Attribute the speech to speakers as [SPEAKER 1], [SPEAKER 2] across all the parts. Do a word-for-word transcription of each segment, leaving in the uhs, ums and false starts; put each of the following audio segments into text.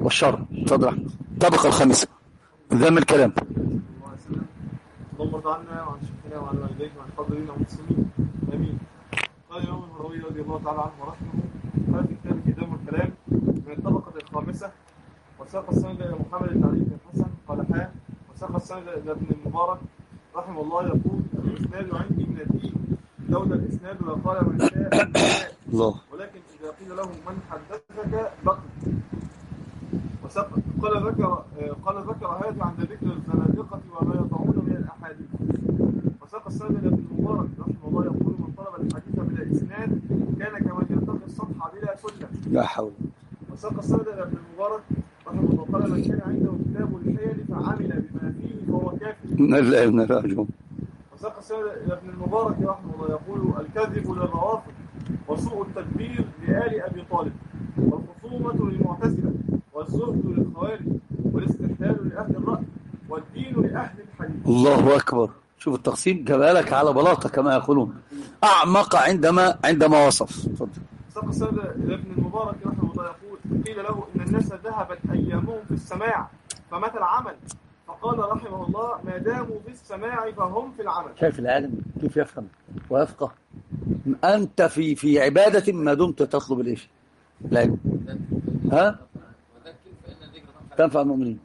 [SPEAKER 1] والشر. اتفضل. الطبقة الخامسة ذم الكلام.
[SPEAKER 2] اللهم ارض عنا وعن شيخنا وعن والديك وعن حاضرين والمسلمين امين. قال الامام الهروي رضي الله تعالى عنه ورحمه قال في كتابه ذم الكلام من الطبقة الخامسة وساق السند الى محمد بن علي بن الحسن قال حا وساق السند الى ابن المبارك رحمه الله يقول الاسناد عندي من الدين لولا الاسناد لقال من شاء
[SPEAKER 1] الله.
[SPEAKER 2] ولكن اذا قيل له من حدثك بقي وسق قال ذكر قال ذكر هذا عند ذكر الزنادقة وما يضعون من الاحاديث. وساق السند الى ابن المبارك رحمه الله يقول من طلب الحديث بلا اسناد كان كمن يرتقي السطح بلا سلم.
[SPEAKER 1] لا حول.
[SPEAKER 2] وساق السند الى ابن المبارك رحمه الله قال من كان عنده كتاب الحيل فعمل بما فيه فهو كافر.
[SPEAKER 1] لا ابن راجعون.
[SPEAKER 2] وساق السند الى ابن المبارك رحمه الله يقول الكذب للروافض وسوء التدبير لآل ابي طالب والخصومة للمعتزلة والزهد للخوارج والاستحلال لأهل الرأي والدين لأهل الحديث.
[SPEAKER 1] الله أكبر. شوف التقسيم جابها لك على بلاطة كما يقولون أعمق عندما عندما وصف. اتفضل.
[SPEAKER 2] ساق السند الى ابن المبارك رحمه الله يقول قيل له إن الناس ذهبت أيامهم في السماع فمتى العمل؟ فقال رحمه الله ما داموا في السماع فهم في العمل.
[SPEAKER 1] شايف العالم كيف يفهم ويفقه؟ أنت في في عبادة ما دمت تطلب الإيش؟ العلم. ها؟ تنفع المؤمنين.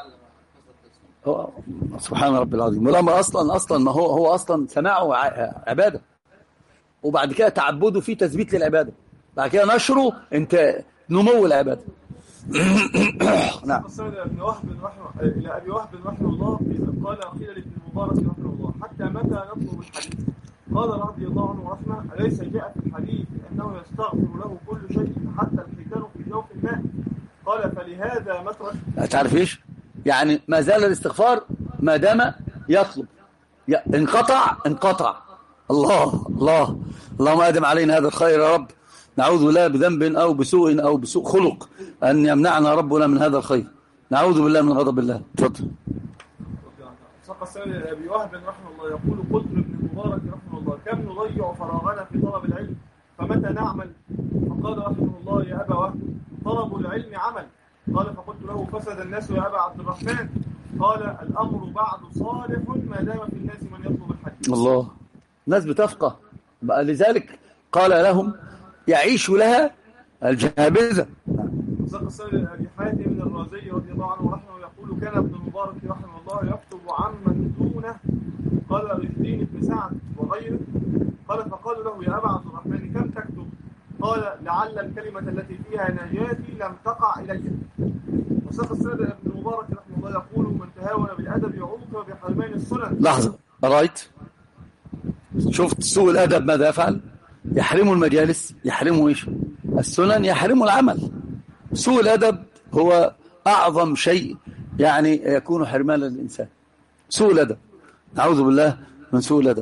[SPEAKER 1] هو سبحان رب العظيم. والأمر أصلا أصلا ما هو هو أصلا سماعه عبادة وبعد كده تعبده فيه تثبيت للعبادة بعد كده نشره انت نمو العبادة.
[SPEAKER 2] نعم. قصيدة ابن وهب رحمه إلى أبي وهب رحمه الله قال قيل لابن المبارك رحمه الله حتى متى نطلب الحديث؟ قال رضي الله عنه ورحمه أليس جاء في الحديث أنه يستغفر له كل شيء حتى الحيتان في جوف الماء؟ قال فلهذا مترك.
[SPEAKER 1] تعرف ايش يعني ما زال الاستغفار ما دام يطلب انقطع انقطع. الله الله اللهم ادم علينا هذا الخير يا رب. نعوذ بالله بذنب او بسوء او بسوء خلق ان يمنعنا ربنا من هذا الخير. نعوذ بالله من غضب الله. تفضل.
[SPEAKER 2] ساق السند ابي وهب رحمه الله يقول قلت لابن المبارك رحمه الله كم نضيع فراغنا في طلب العلم فمتى نعمل؟ فقال رحمه الله يا ابا وهب طلب العلم عمل. قال فقلت له فسد الناس يا ابا عبد الرحمن. قال الامر بعد صالح ما دام في الناس من يطلب الحديث.
[SPEAKER 1] الله. الناس بتفقه بقى لذلك قال لهم يعيش لها الجهابذة.
[SPEAKER 2] ساق السند ابي حاتم من الرازي رضي الله عنه ورحمه يقول كان ابن المبارك رحمه الله يكتب عمن دونه. قال رشدين بن سعد وغيره. قال فقالوا له يا ابا عبد الرحمن كم تكتب؟ قال لعل الكلمه التي فيها نجاتي لم تقع الي. وساق السند ابن المبارك رحمه الله يقول من تهاون بالادب يعوق بحرمان السنن.
[SPEAKER 1] لحظه رايت شفت سوء الادب ماذا يفعل؟ يحرموا المجالس يحرموا ايش؟ السنن يحرموا العمل. سوء الادب هو اعظم شيء يعني يكون حرمان للانسان. سوء الادب. نعوذ بالله من سوء الادب.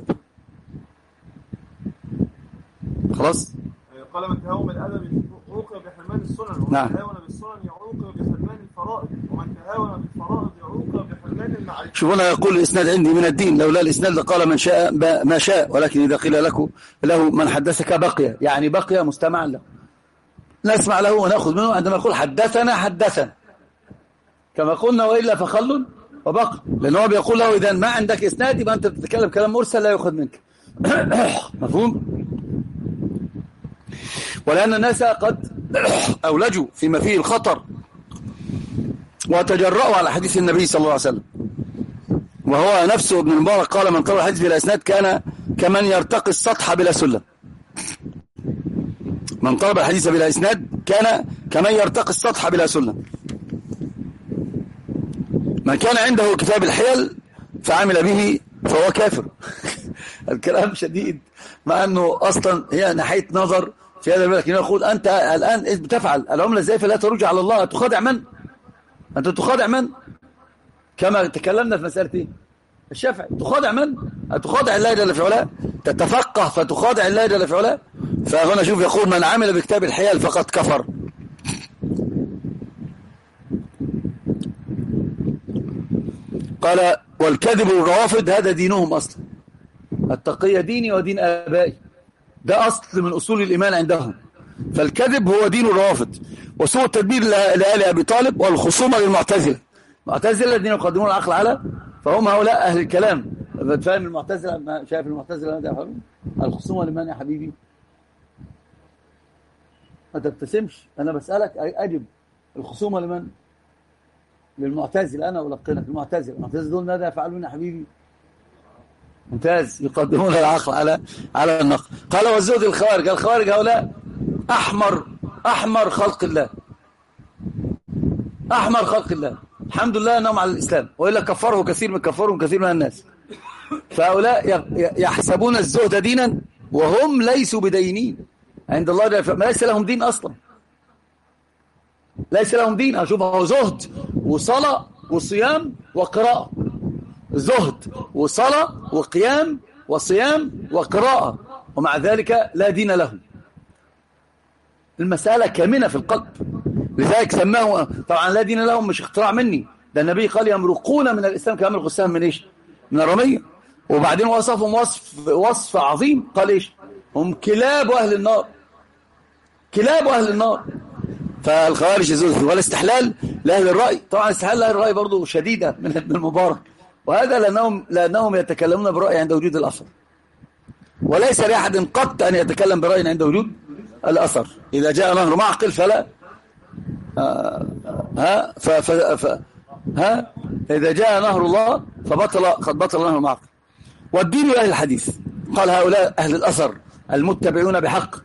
[SPEAKER 1] خلاص.
[SPEAKER 2] قال من تهاون بالادب يعوق بحرمان السنن ومن
[SPEAKER 1] نعم.
[SPEAKER 2] تهاون بالسنن يعوق بحرمان الفرائض ومن تهاون بالفرائض يعوق بحرمان المعارف.
[SPEAKER 1] شوفوا هنا يقول الاسناد عندي من الدين لولا الاسناد لقال من شاء ما شاء ولكن اذا قيل له له من حدثك بقي يعني بقي مستمعا له نسمع له وناخذ منه عندما يقول حدثنا حدثنا كما قلنا والا فخل وبقى لان هو بيقول له اذا ما عندك اسناد يبقى انت بتتكلم كلام مرسل لا يؤخذ منك. مفهوم؟ ولأن الناس قد أولجوا فيما فيه الخطر وتجرؤوا على حديث النبي صلى الله عليه وسلم وهو نفسه ابن المبارك قال من طلب الحديث بلا إسناد كان كمن يرتقي السطح بلا سلم. من طلب الحديث بلا إسناد كان كمن يرتقي السطح بلا سلم. من كان عنده كتاب الحيل فعمل به فهو كافر. الكلام شديد مع أنه أصلا هي ناحية نظر في هذا الملك يقول أنت الآن بتفعل العملة ازاي فلا ترجع على الله. تخادع من؟ أنت تخادع من؟ كما تكلمنا في مسألة الشافعي تخادع من؟ تخادع الله جل في علاه تتفقه فتخادع الله جل في علاه. فهنا شوف يقول من عمل بكتاب الحيل فقد كفر. قال والكذب الروافض هذا دينهم أصلا. التقية ديني ودين آبائي ده أصل من أصول الإيمان عندهم. فالكذب هو دين الروافض وسوء التدبير لآل أبي طالب، والخصومة للمعتزلة. المعتزلة الذين يقدمون العقل على، فهم هؤلاء أهل الكلام. فاهم المعتزلة؟ شايف المعتزلة ماذا يفعلون؟ الخصومة لمن يا حبيبي؟ ما تبتسمش، أنا بسألك أجب. الخصومة لمن؟ للمعتزلة. أنا ألقنك المعتزلة. المعتزلة دول ماذا يفعلون يا حبيبي؟ ممتاز، يقدمون العقل على على النقل. قال والزهد الخوارج. الخوارج هؤلاء أحمر أحمر خلق الله، أحمر خلق الله. الحمد لله أنهم على الإسلام، وإلا كفره كثير من كفرهم كثير من الناس. فهؤلاء يحسبون الزهد دينا وهم ليسوا بدينين عند الله، ما ليس لهم دين أصلا، ليس لهم دين. أشوف هو زهد وصلاة وصيام وقراءة، زهد وصلاة وقيام وصيام وقراءة، ومع ذلك لا دين لهم. المسألة كامنة في القلب، لذلك سماه. طبعا لا دين لهم مش اختراع مني، ده النبي قال يمرقون من الإسلام كما يمرق السهم من إيش؟ من الرمية. وبعدين وصفهم وصف وصف عظيم، قال إيش؟ هم كلاب أهل النار، كلاب أهل النار. فالخوارج يزول والاستحلال لأهل الرأي. طبعا استحلال لأهل الرأي برضو شديدة من ابن المبارك، وهذا لأنهم, لأنهم يتكلمون برأي عند وجود الأثر، وليس لأحد قط أن يتكلم برأي عند وجود الأثر. إذا جاء نهر معقل فلا آه ها ف ف ف ها إذا جاء نهر الله فبطل، قد بطل نهر معقل. والدين أهل الحديث. قال هؤلاء أهل الأثر المتبعون بحق.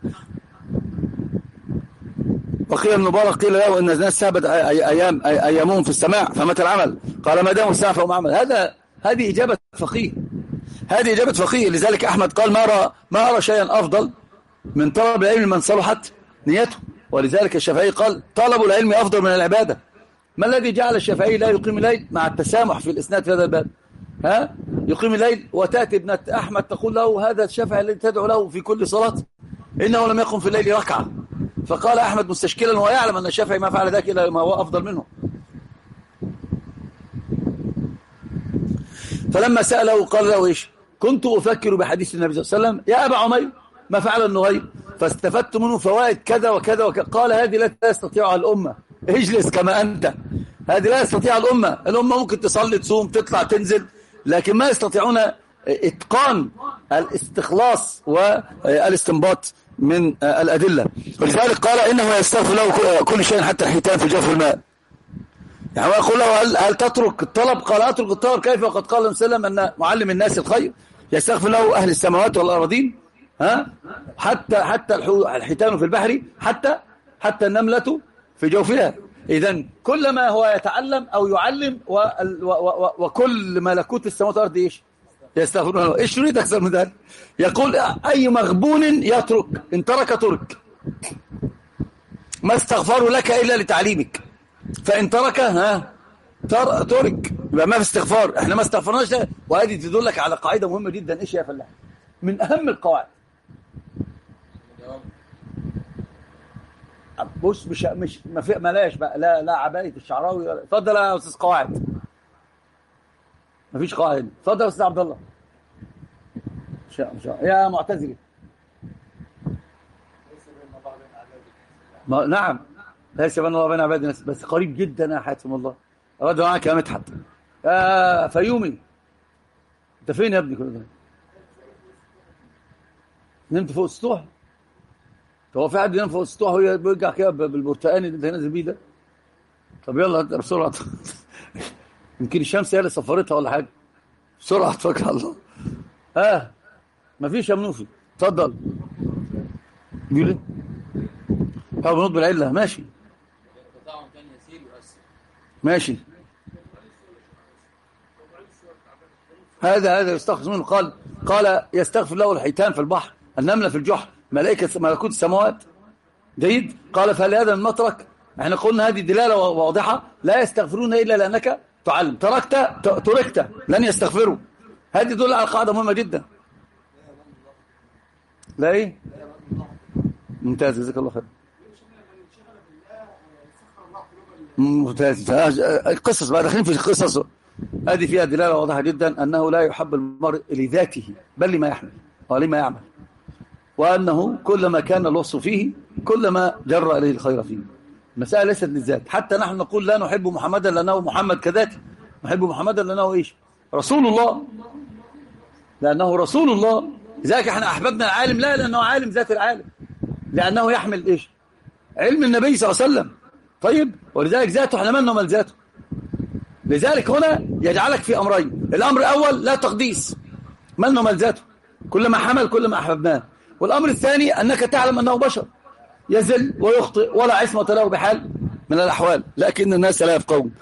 [SPEAKER 1] وقيل ابن مبارك قيل له إن الناس سابت أيام أيامهم في السماع فمتى العمل؟ قال ما داموا السماع فهم عمل. هذا هذه إجابة فقيه، هذه إجابة فقيه. لذلك أحمد قال ما أرى ما أرى شيئا أفضل من طلب العلم من صلحت نيته. ولذلك الشافعي قال طلب العلم أفضل من العبادة. ما الذي جعل الشافعي لا يقيم الليل؟ مع التسامح في الإسناد في هذا الباب. ها يقيم الليل وتأتي ابنة أحمد تقول له هذا الشافعي الذي تدعو له في كل صلاة إنه لم يقم في الليل ركعة. فقال أحمد مستشكلا ويعلم أن الشافعي ما فعل ذلك إلا ما هو أفضل منه. فلما سأله قال له إيش؟ كنت أفكر بحديث النبي صلى الله عليه وسلم يا أبا عمير ما فعل النغير فاستفدت منه فوائد كذا وكذا وكذا. قال هذه لا تستطيعها الأمة، اجلس كما أنت. هذه لا يستطيع الأمة. الأمة ممكن تصلي تصوم تطلع تنزل، لكن ما يستطيعون إتقان الاستخلاص والاستنباط من الأدلة. ولذلك قال إنه يستغفر له كل شيء حتى الحيتان في جوف الماء. يعني يقول له هل, هل تترك الطلب؟ قال أترك الطلب كيف وقد قال وسلم أن معلم الناس الخير يستغفر له أهل السماوات والأراضين ها حتى حتى الحيتان في البحر حتى حتى النملة في جوفها. إذن كلما هو يتعلم أو يعلم و و و وكل ملكوت السماوات والأرض إيش يستغفرون له. إيش يريد أكثر من ذلك؟ يقول أي مغبون يترك، إن ترك ترك، ما استغفروا لك إلا لتعليمك، فإن ترك ها ترك، يبقى ما في استغفار. احنا ما استغفرناش. وهذه تدلك على قاعدة مهمة جدا. إيش يا فلاح؟ من أهم القواعد. بص مش مش ما في ملاش بقى لا لا عباية الشعراوي. اتفضل يا أستاذ قواعد. ما فيش قواعد. اتفضل يا أستاذ عبد الله. شاء شاء يا معتزلي. ما نعم ليس بين الله وبين عبادنا بس قريب جدا يا حاتم الله. أراد معك يا مدحت يا فيومي. أنت فين يا ابني كل ده؟ نمت فوق السطوح؟ هو في حد ينام فوق السطوح وهو بيرجع كده بالبرتقاني اللي انت نازل بيه ده؟ طب يلا بسرعه يمكن الشمس هي اللي صفرتها ولا حاجه. بسرعه توكل على الله. اه مفيش يا منوفي. اتفضل. بيقول ايه؟ اه بنط بالعله. ماشي ماشي. هذا هذا يستخلص منه. قال قال يستغفر له الحيتان في البحر، النملة في الجحر، ملائكة ملكوت السماوات. جيد. قال فهل هذا من مترك؟ احنا قلنا هذه دلالة واضحة. لا يستغفرون إلا لأنك تعلم. تركت تركت لن يستغفروا. هذه تدل على قاعدة مهمة جدا. لا ايه ممتاز جزاك الله خير. ممتاز. القصص بقى داخلين في القصص. هذه فيها دلالة واضحة جدا أنه لا يحب المرء لذاته بل لما يحمل ولما يعمل، وأنه كلما كان الوصف فيه كلما جر إليه الخير فيه. المسألة ليست للذات. حتى نحن نقول لا نحب محمدا لأنه محمد كذاته، نحب محمدا لأنه إيش؟ رسول الله، لأنه رسول الله. لذلك احنا أحببنا العالم لا لأنه عالم ذات العالم، لأنه يحمل إيش؟ علم النبي صلى الله عليه وسلم. طيب، ولذلك ذاته احنا من نمل ذاته. لذلك هنا يجعلك في أمرين. الأمر الأول لا تقديس، من نمل ذاته، كل ما حمل كل ما أحببناه. والأمر الثاني أنك تعلم أنه بشر يزل ويخطئ ولا عصمة له بحال من الأحوال، لكن الناس لا يفقهون.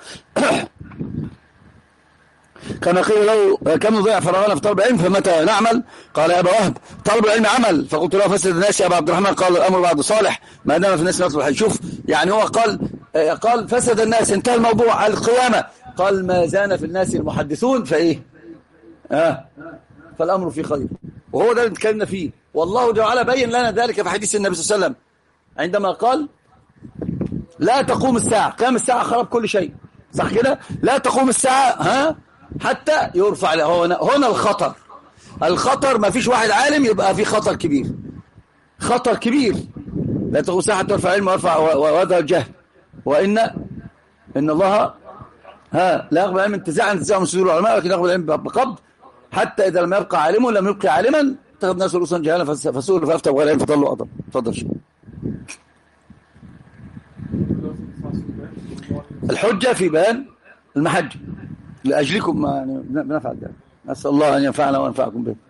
[SPEAKER 1] كما قيل له كم نضيع فراغنا في طلب العلم فمتى نعمل؟ قال يا أبا وهب طلب العلم عمل. فقلت له فسد الناس يا أبا عبد الرحمن؟ قال الأمر بعد صالح ما دام في الناس نطلب. شوف يعني هو قال قال فسد الناس، انتهى الموضوع على القيامة. قال ما زان في الناس المحدثون فإيه آه فالأمر في خير. وهو ده اللي اتكلمنا فيه، والله جل وعلا بين لنا ذلك في حديث النبي صلى الله عليه وسلم عندما قال لا تقوم الساعة، قيام الساعة خرب كل شيء، صح كده؟ لا تقوم الساعة ها حتى يرفع له. هنا, هنا الخطر، الخطر ما فيش واحد عالم يبقى في خطر كبير، خطر كبير. لا تقوم الساعة حتى يرفع العلم ويرفع ويذهب الجهل، وإن إن الله ها لا يقبل العلم انتزاعا انتزاعا من صدور العلماء، ولكن يقبل العلم بقبض، حتى إذا لم يبقى عالم لم يبقى عالما اتخذ الناس رؤوسا جهالا فسئلوا فافتوا بغير علم فضلوا أضل. تفضل شيء. الحجة في بيان المحجة لأجلكم، يعني بنفعل ذلك. أسأل الله أن ينفعنا وينفعكم به.